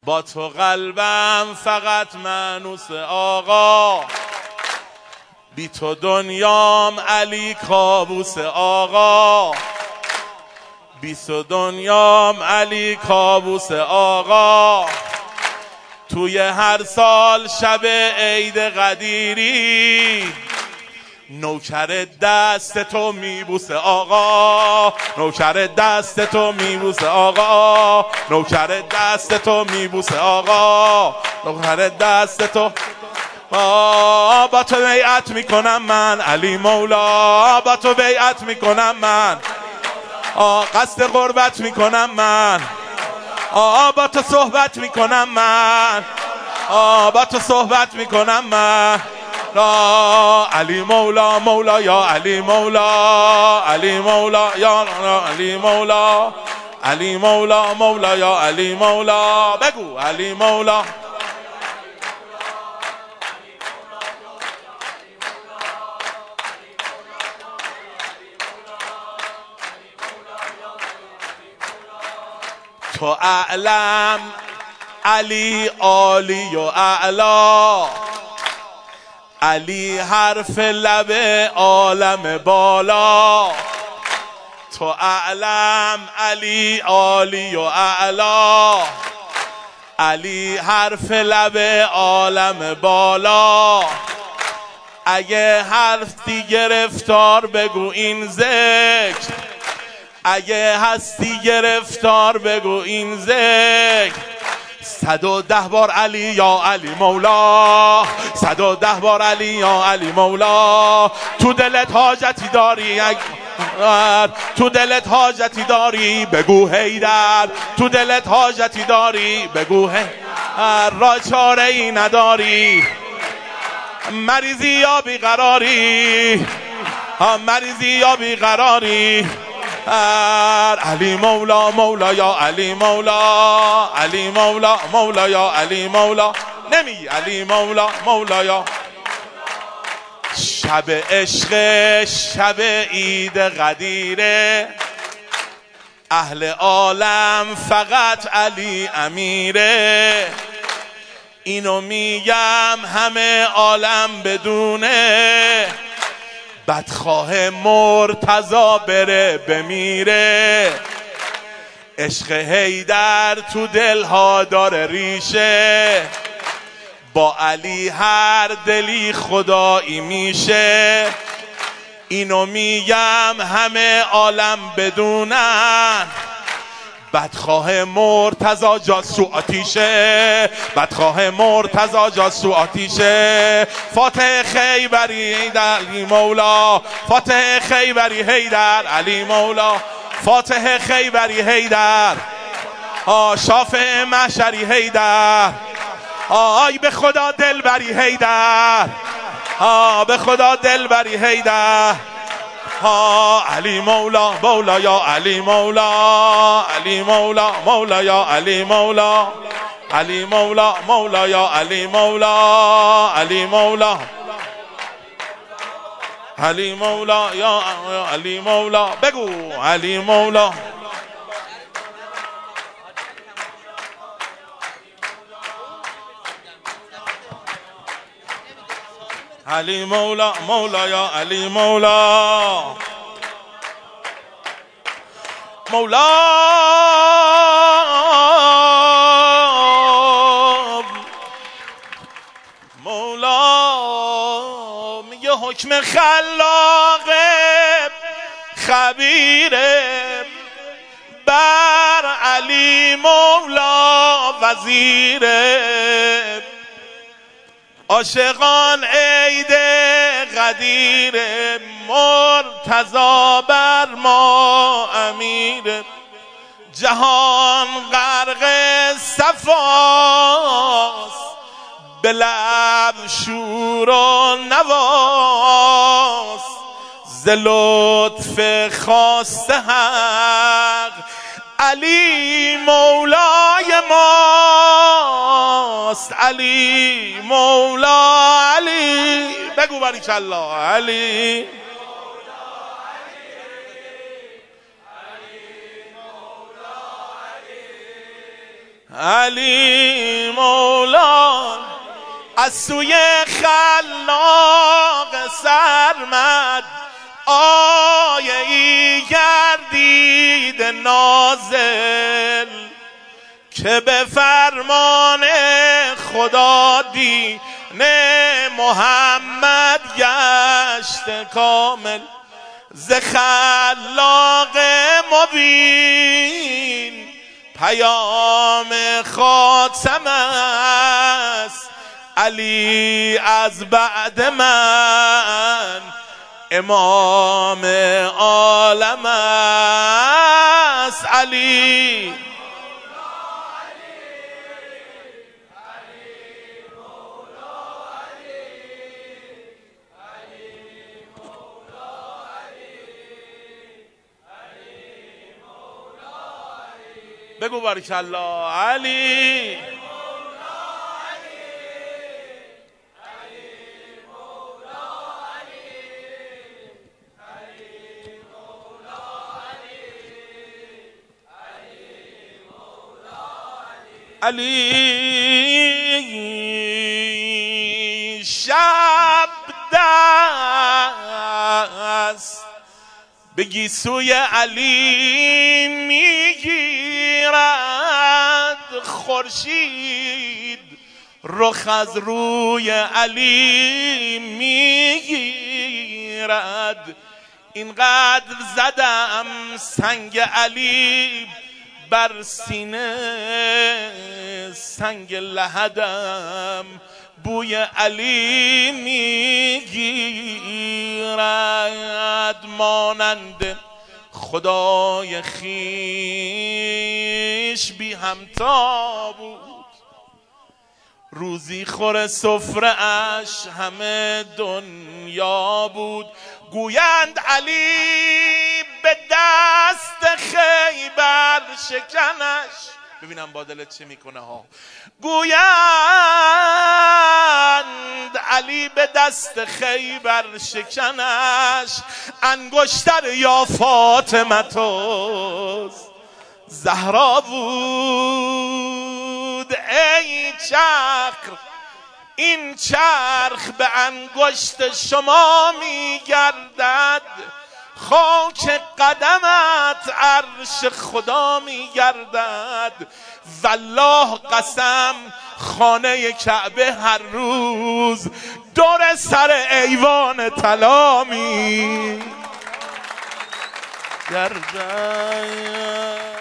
با تو قلبم فقط مانوس آقا، بی تو دنیام علی کابوس آقا، بی تو دنیام علی کابوس آقا. توی هر سال شب عید قدیری نوکر دست تو میبوسه آقا، نوکر دست تو میبوسه آقا، نوکر دست تو میبوسه آقا، نوکر دست تو. با تو بیعت میکنم من علی مولا، با تو بیعت میکنم من، قصد قربت میکنم من، با تو صحبت میکنم من، با تو صحبت میکنم من. علی مولا مولا یا علی مولا، علی مولا یا علی مولا، علی مولا مولا یا علی مولا. بگو علی مولا. تو اعلم علی عالی و اعلا، علی حرف لب عالم بالا. تو اعلم علی عالی و اعلا، علی حرف لب عالم بالا. اگه حرفی گرفتار بگو این ذکر، اگه هستی گرفتار بگو این ذکر. 110 بار علی یا علی مولا، 110 بار علی یا علی مولا. تو دلت حاجتی داری، تو دلت حاجتی داری بگو حیدر، تو دلت حاجتی داری بگو حیدر. را چاره ای نداری، مریضی یا بیقراری، مریضی یا بیقراری. علی مولا مولا یا علی مولا، علی مولا مولا یا علی مولا. نمی علی مولا مولا یا. شب عشق شب عید قدیره، اهل عالم فقط علی امیره. اینو میگم همه عالم بدونه، بدخواه مرتضی بره بمیره. عشق حیدر تو دلها داره ریشه، با علی هر دلی خدایی میشه. اینو میگم همه عالم بدونن، بدخواه مرتضی جاسو آتیشه، بدخواه مرتضی جاسو آتیشه. فاتح خیبری حیدر علی مولا، فاتح خیبری حیدر علی مولا، فاتح خیبری حیدر، شافع محشری حیدر. آی به خدا دل بری حیدر، به خدا دل بری حیدر. علی مولا مولا یا علی مولا، علی مولا مولا یا علی مولا، علی مولا مولا یا علی مولا، علی مولا، علی مولا یا علی مولا. بگو علی مولا. علی مولا مولا یا علی مولا، مولا مولا. میگه حکم خلاق خبیره، بر علی مولا وزیره. عاشقان عید قدیر، مرتضی بر ما امیر. جهان غرق صفاست، به لب شور و نواست. ز لطف خاص حق علی مولای ماست، علی مولا علی. بگو باریکالله علی. علی مولا از سوی خلاق سرمد آیه ای گردید نازل که به فرمان خدا دین محمد گشت کامل ز خلاق مبین پیام خاتم است علی از بعد من امام عالم است علی بگو بارک الله علی علی شب دست بگی سوی علی میگیرد خورشید رخ از روی علی میگیرد اینقدر زدم سنگ علی بر سینه سنگ لحدم بوی علی میگیرد مانند خدای خیش بی همتا بود روزی خور سفره اش همه دنیا بود گویند علی به دست خیبر شکنش ببینم با دلت چه میکنه ها گویند علی به دست خیبر شکنش انگشتر یا فاطمتوست زهرا بود ای چرخ این چرخ به انگشت شما میگردد خاک قدمت عرش خدا میگردد والله قسم خانه کعبه هر روز دور سر ایوان طلا میگردد